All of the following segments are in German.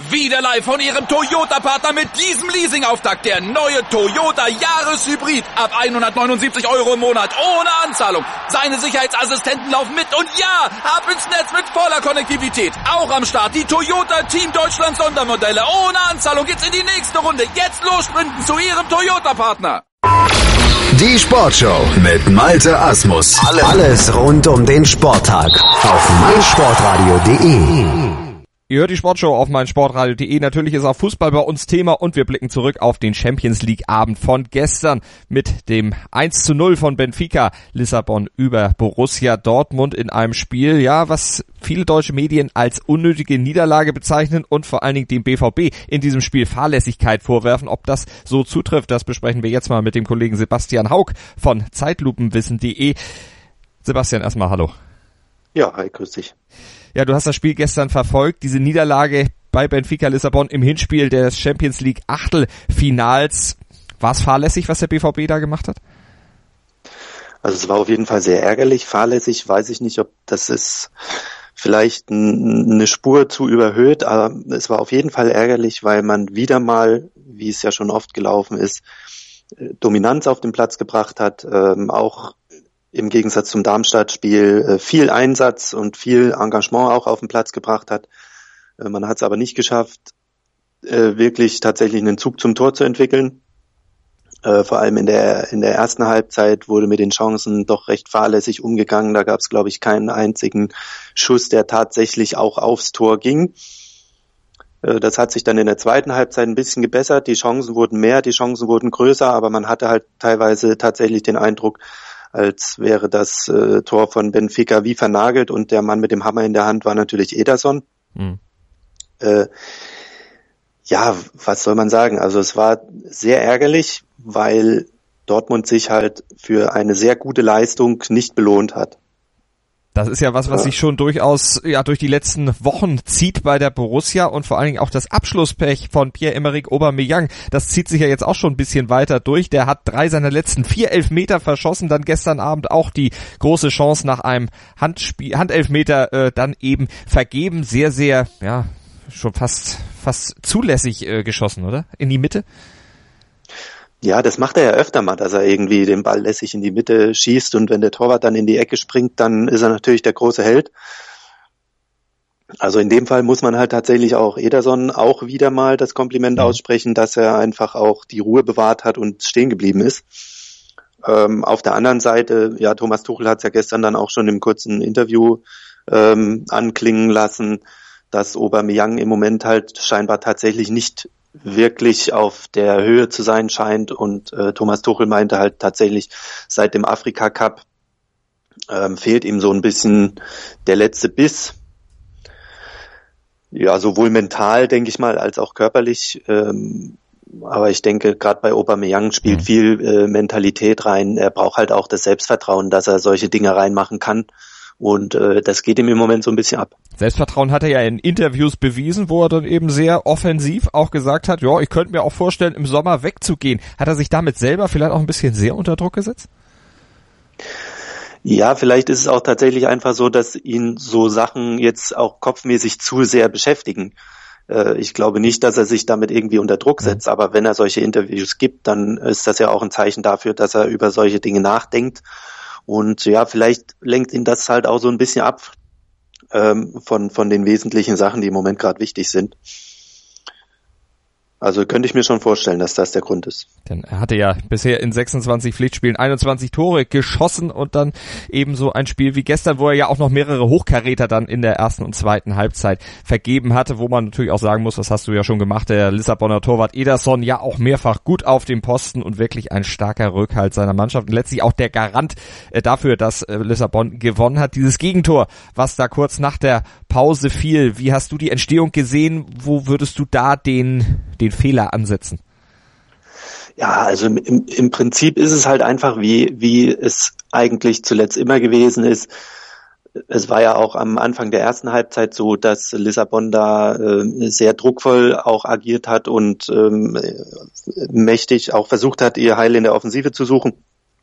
Wieder live von Ihrem Toyota-Partner mit diesem Leasing-Auftakt. Der neue Toyota Jahreshybrid. Ab 179 € im Monat. Ohne Anzahlung. Seine Sicherheitsassistenten laufen mit. Und ja, ab ins Netz mit voller Konnektivität. Auch am Start die Toyota Team Deutschland Sondermodelle. Ohne Anzahlung geht's in die nächste Runde. Jetzt los sprinten zu Ihrem Toyota-Partner. Die Sportshow mit Malte Asmus. Alles rund um den Sporttag auf meinsportradio.de. Ihr hört die Sportshow auf meinsportradio.de. Natürlich ist auch Fußball bei uns Thema und wir blicken zurück auf den Champions League Abend von gestern mit dem 1:0 von Benfica Lissabon über Borussia Dortmund in einem Spiel, ja, was viele deutsche Medien als unnötige Niederlage bezeichnen und vor allen Dingen dem BVB in diesem Spiel Fahrlässigkeit vorwerfen. Ob das so zutrifft, das besprechen wir jetzt mal mit dem Kollegen Sebastian Haug von Zeitlupenwissen.de. Sebastian, erstmal hallo. Ja, hi, grüß dich. Ja, du hast das Spiel gestern verfolgt, diese Niederlage bei Benfica Lissabon im Hinspiel des Champions League Achtelfinals. War es fahrlässig, was der BVB da gemacht hat? Also es war auf jeden Fall sehr ärgerlich. Fahrlässig weiß ich nicht, ob das ist vielleicht eine Spur zu überhöht, aber es war auf jeden Fall ärgerlich, weil man wieder mal, wie es ja schon oft gelaufen ist, Dominanz auf den Platz gebracht hat, auch im Gegensatz zum Darmstadt-Spiel viel Einsatz und viel Engagement auch auf den Platz gebracht hat. Man hat es aber nicht geschafft, wirklich tatsächlich einen Zug zum Tor zu entwickeln. Vor allem in der ersten Halbzeit wurde mit den Chancen doch recht fahrlässig umgegangen. Da gab es, glaube ich, keinen einzigen Schuss, der tatsächlich auch aufs Tor ging. Das hat sich dann in der zweiten Halbzeit ein bisschen gebessert. Die Chancen wurden mehr, die Chancen wurden größer, aber man hatte halt teilweise tatsächlich den Eindruck, als wäre das Tor von Benfica wie vernagelt und der Mann mit dem Hammer in der Hand war natürlich Ederson. Mhm. Ja, was soll man sagen? Also es war sehr ärgerlich, weil Dortmund sich halt für eine sehr gute Leistung nicht belohnt hat. Das ist ja was sich schon durchaus durch die letzten Wochen zieht bei der Borussia und vor allen Dingen auch das Abschlusspech von Pierre-Emerick Aubameyang. Das zieht sich ja jetzt auch schon ein bisschen weiter durch. Der hat 3 seiner letzten 4 Elfmeter verschossen, dann gestern Abend auch die große Chance nach einem Handelfmeter dann eben vergeben. Sehr, sehr, ja, schon fast zulässig geschossen, oder? In die Mitte? Ja, das macht er ja öfter mal, dass er irgendwie den Ball lässig in die Mitte schießt und wenn der Torwart dann in die Ecke springt, dann ist er natürlich der große Held. Also in dem Fall muss man halt tatsächlich auch Ederson auch wieder mal das Kompliment aussprechen, dass er einfach auch die Ruhe bewahrt hat und stehen geblieben ist. Auf der anderen Seite, ja, Thomas Tuchel hat es ja gestern dann auch schon im kurzen Interview anklingen lassen, dass Aubameyang im Moment halt scheinbar tatsächlich nicht wirklich auf der Höhe zu sein scheint und Thomas Tuchel meinte halt tatsächlich, seit dem Afrika Cup fehlt ihm so ein bisschen der letzte Biss. Ja, sowohl mental, denke ich mal, als auch körperlich. Aber ich denke, gerade bei Aubameyang spielt viel Mentalität rein. Er braucht halt auch das Selbstvertrauen, dass er solche Dinge reinmachen kann. Und das geht ihm im Moment so ein bisschen ab. Selbstvertrauen hat er ja in Interviews bewiesen, wo er dann eben sehr offensiv auch gesagt hat, ja, ich könnte mir auch vorstellen, im Sommer wegzugehen. Hat er sich damit selber vielleicht auch ein bisschen sehr unter Druck gesetzt? Ja, vielleicht ist es auch tatsächlich einfach so, dass ihn so Sachen jetzt auch kopfmäßig zu sehr beschäftigen. Ich glaube nicht, dass er sich damit irgendwie unter Druck setzt, aber wenn er solche Interviews gibt, dann ist das ja auch ein Zeichen dafür, dass er über solche Dinge nachdenkt. Und ja, vielleicht lenkt ihn das halt auch so ein bisschen ab von den wesentlichen Sachen, die im Moment gerade wichtig sind. Also könnte ich mir schon vorstellen, dass das der Grund ist. Denn er hatte ja bisher in 26 Pflichtspielen 21 Tore geschossen und dann ebenso ein Spiel wie gestern, wo er ja auch noch mehrere Hochkaräter dann in der ersten und zweiten Halbzeit vergeben hatte, wo man natürlich auch sagen muss, das hast du ja schon gemacht, der Lissabonner Torwart Ederson ja auch mehrfach gut auf dem Posten und wirklich ein starker Rückhalt seiner Mannschaft und letztlich auch der Garant dafür, dass Lissabon gewonnen hat. Dieses Gegentor, was da kurz nach der Pause fiel, wie hast du die Entstehung gesehen? Wo würdest du da den Fehler ansetzen? Ja, also im Prinzip ist es halt einfach, wie es eigentlich zuletzt immer gewesen ist. Es war ja auch am Anfang der ersten Halbzeit so, dass Lissabon da sehr druckvoll auch agiert hat und mächtig auch versucht hat, ihr Heil in der Offensive zu suchen.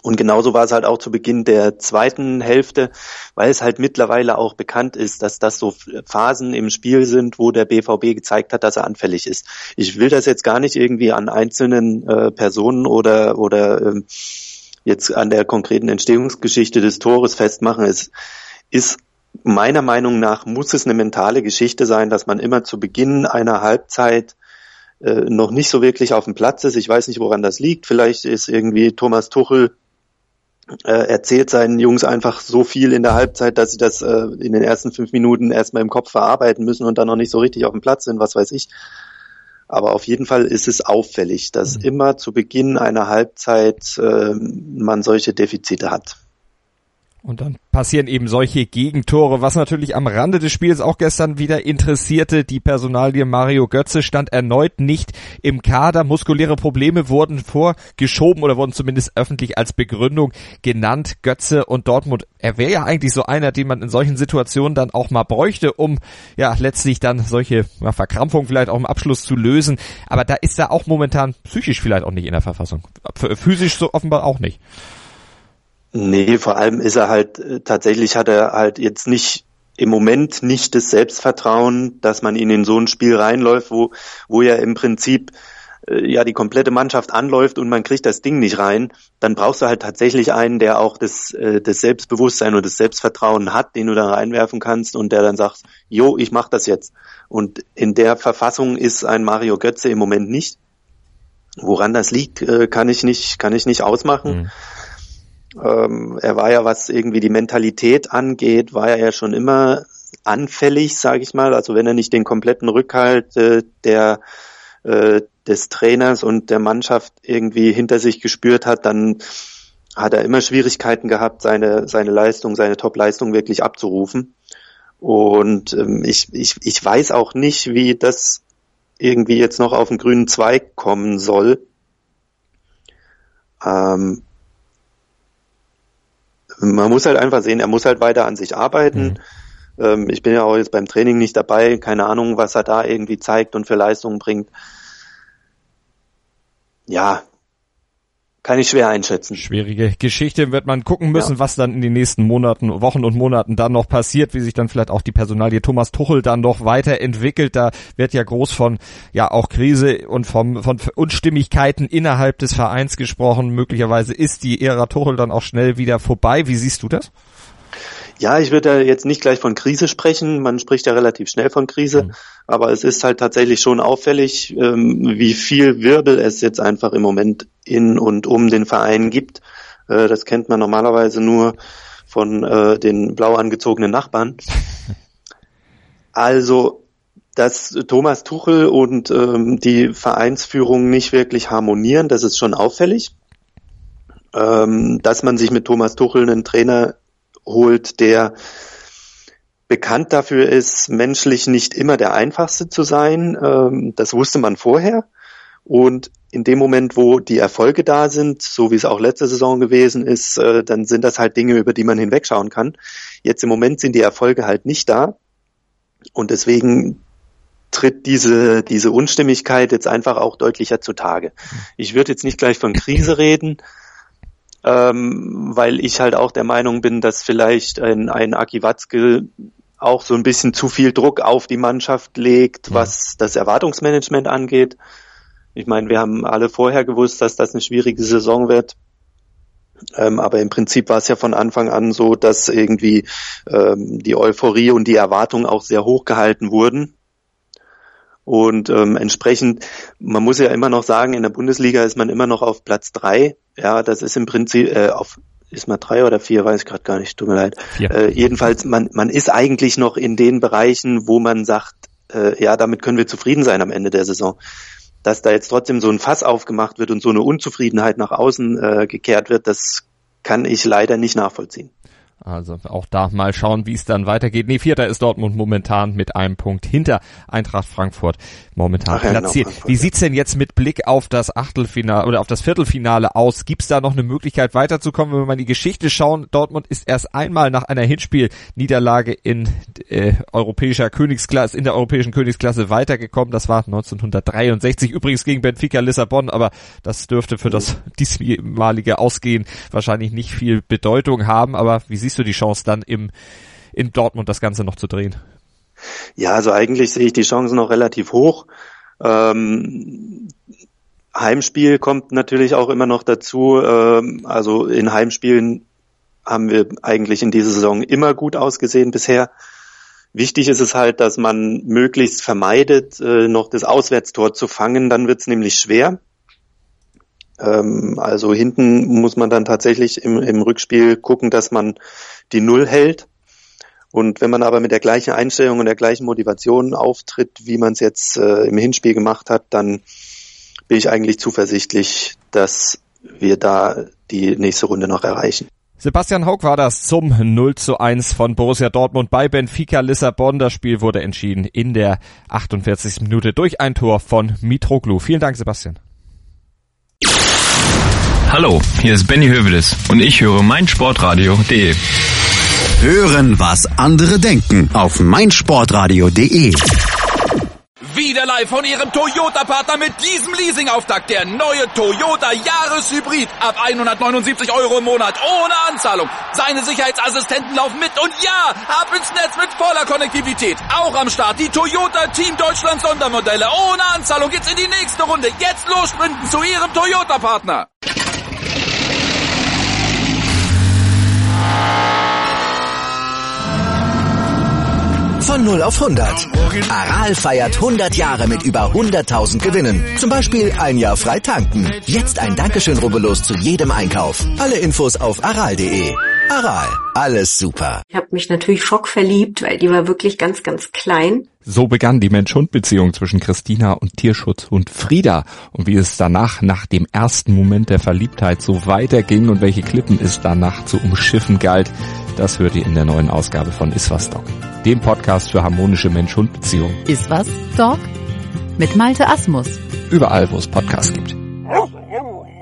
Und genauso war es halt auch zu Beginn der zweiten Hälfte, weil es halt mittlerweile auch bekannt ist, dass das so Phasen im Spiel sind, wo der BVB gezeigt hat, dass er anfällig ist. Ich will das jetzt gar nicht irgendwie an einzelnen Personen oder jetzt an der konkreten Entstehungsgeschichte des Tores festmachen. Es ist meiner Meinung nach, muss es eine mentale Geschichte sein, dass man immer zu Beginn einer Halbzeit noch nicht so wirklich auf dem Platz ist. Ich weiß nicht, woran das liegt. Vielleicht ist irgendwie Thomas Tuchel erzählt seinen Jungs einfach so viel in der Halbzeit, dass sie das in den ersten 5 Minuten erstmal im Kopf verarbeiten müssen und dann noch nicht so richtig auf dem Platz sind, was weiß ich. Aber auf jeden Fall ist es auffällig, dass immer zu Beginn einer Halbzeit man solche Defizite hat. Und dann passieren eben solche Gegentore, was natürlich am Rande des Spiels auch gestern wieder interessierte. Die Personalie Mario Götze stand erneut nicht im Kader. Muskuläre Probleme wurden vorgeschoben oder wurden zumindest öffentlich als Begründung genannt. Götze und Dortmund, er wäre ja eigentlich so einer, den man in solchen Situationen dann auch mal bräuchte, um ja letztlich dann solche Verkrampfungen vielleicht auch im Abschluss zu lösen. Aber da ist er auch momentan psychisch vielleicht auch nicht in der Verfassung. Physisch so offenbar auch nicht. Nee, vor allem ist er halt, tatsächlich hat er halt jetzt nicht, im Moment nicht das Selbstvertrauen, dass man ihn in so ein Spiel reinläuft, wo ja im Prinzip ja die komplette Mannschaft anläuft und man kriegt das Ding nicht rein. Dann brauchst du halt tatsächlich einen, der auch das Selbstbewusstsein und das Selbstvertrauen hat, den du da reinwerfen kannst und der dann sagt, jo, ich mach das jetzt. Und in der Verfassung ist ein Mario Götze im Moment nicht. Woran das liegt, kann ich nicht ausmachen. Er war ja, was irgendwie die Mentalität angeht, war er ja schon immer anfällig, sage ich mal. Also wenn er nicht den kompletten Rückhalt des Trainers und der Mannschaft irgendwie hinter sich gespürt hat, dann hat er immer Schwierigkeiten gehabt, seine Leistung, seine Top-Leistung wirklich abzurufen. Und ich weiß auch nicht, wie das irgendwie jetzt noch auf den grünen Zweig kommen soll. Man muss halt einfach sehen, er muss halt weiter an sich arbeiten. Ich bin ja auch jetzt beim Training nicht dabei, keine Ahnung, was er da irgendwie zeigt und für Leistungen bringt. Ja, kann ich schwer einschätzen. Schwierige Geschichte, wird man gucken müssen, was dann in den nächsten Wochen und Monaten dann noch passiert, wie sich dann vielleicht auch die Personalie Thomas Tuchel dann noch weiterentwickelt. Da wird ja groß von auch Krise und von Unstimmigkeiten innerhalb des Vereins gesprochen. Möglicherweise ist die Ära Tuchel dann auch schnell wieder vorbei. Wie siehst du das? Ja, ich würde da jetzt nicht gleich von Krise sprechen. Man spricht ja relativ schnell von Krise. Aber es ist halt tatsächlich schon auffällig, wie viel Wirbel es jetzt einfach im Moment in und um den Verein gibt. Das kennt man normalerweise nur von den blau angezogenen Nachbarn. Also, dass Thomas Tuchel und die Vereinsführung nicht wirklich harmonieren, das ist schon auffällig. Dass man sich mit Thomas Tuchel einen Trainer holt, der bekannt dafür ist, menschlich nicht immer der Einfachste zu sein. Das wusste man vorher. Und in dem Moment, wo die Erfolge da sind, so wie es auch letzte Saison gewesen ist, dann sind das halt Dinge, über die man hinwegschauen kann. Jetzt im Moment sind die Erfolge halt nicht da. Und deswegen tritt diese Unstimmigkeit jetzt einfach auch deutlicher zutage. Ich würde jetzt nicht gleich von Krise reden, weil ich halt auch der Meinung bin, dass vielleicht ein Aki Watzke auch so ein bisschen zu viel Druck auf die Mannschaft legt, was das Erwartungsmanagement angeht. Ich meine, wir haben alle vorher gewusst, dass das eine schwierige Saison wird. Aber im Prinzip war es ja von Anfang an so, dass irgendwie die Euphorie und die Erwartungen auch sehr hoch gehalten wurden. Und entsprechend, man muss ja immer noch sagen, in der Bundesliga ist man immer noch auf Platz 3. Ja, das ist im Prinzip ist man 3 oder 4, weiß ich gerade gar nicht, tut mir leid. Jedenfalls, man ist eigentlich noch in den Bereichen, wo man sagt, damit können wir zufrieden sein am Ende der Saison. Dass da jetzt trotzdem so ein Fass aufgemacht wird und so eine Unzufriedenheit nach außen gekehrt wird, das kann ich leider nicht nachvollziehen. Also auch da mal schauen, wie es dann weitergeht. Vierter ist Dortmund momentan mit einem Punkt hinter Eintracht Frankfurt momentan platziert. Genau, wie sieht's denn jetzt mit Blick auf das Achtelfinale oder auf das Viertelfinale aus? Gibt's da noch eine Möglichkeit weiterzukommen? Wenn wir mal in die Geschichte schauen, Dortmund ist erst einmal nach einer Hinspielniederlage in der europäischen Königsklasse weitergekommen. Das war 1963, übrigens gegen Benfica Lissabon, aber das dürfte für das diesmalige Ausgehen wahrscheinlich nicht viel Bedeutung haben. Aber wie siehst du die Chance dann in Dortmund das Ganze noch zu drehen? Ja, also eigentlich sehe ich die Chancen noch relativ hoch. Heimspiel kommt natürlich auch immer noch dazu. Also in Heimspielen haben wir eigentlich in dieser Saison immer gut ausgesehen bisher. Wichtig ist es halt, dass man möglichst vermeidet, noch das Auswärtstor zu fangen. Dann wird es nämlich schwer. Also hinten muss man dann tatsächlich im Rückspiel gucken, dass man die Null hält. Und wenn man aber mit der gleichen Einstellung und der gleichen Motivation auftritt, wie man es jetzt im Hinspiel gemacht hat, dann bin ich eigentlich zuversichtlich, dass wir da die nächste Runde noch erreichen. Sebastian Haug war das zum 0:1 von Borussia Dortmund bei Benfica Lissabon. Das Spiel wurde entschieden in der 48. Minute durch ein Tor von Mitroglou. Vielen Dank, Sebastian. Hallo, hier ist Benny Hövedes und ich höre meinsportradio.de. Hören, was andere denken auf meinsportradio.de. Wieder live von Ihrem Toyota-Partner mit diesem Leasing-Auftakt. Der neue Toyota Jahreshybrid. Ab 179 € im Monat. Ohne Anzahlung. Seine Sicherheitsassistenten laufen mit. Und ja, ab ins Netz mit voller Konnektivität. Auch am Start die Toyota Team Deutschland Sondermodelle. Ohne Anzahlung geht's in die nächste Runde. Jetzt los sprinten zu Ihrem Toyota-Partner. Von 0 auf 100. Aral feiert 100 Jahre mit über 100.000 Gewinnen. Zum Beispiel ein Jahr frei tanken. Jetzt ein Dankeschön, rubbellos zu jedem Einkauf. Alle Infos auf aral.de. Aral, alles super. Ich habe mich natürlich schockverliebt, weil die war wirklich ganz, ganz klein. So begann die Mensch-Hund-Beziehung zwischen Christina und Tierschutzhund Frieda. Und wie es danach, nach dem ersten Moment der Verliebtheit, so weiterging und welche Klippen es danach zu umschiffen galt, das hört ihr in der neuen Ausgabe von Iswas Dog, dem Podcast für harmonische Mensch-Hund-Beziehungen. Iswas Dog mit Malte Asmus. Überall, wo es Podcasts gibt.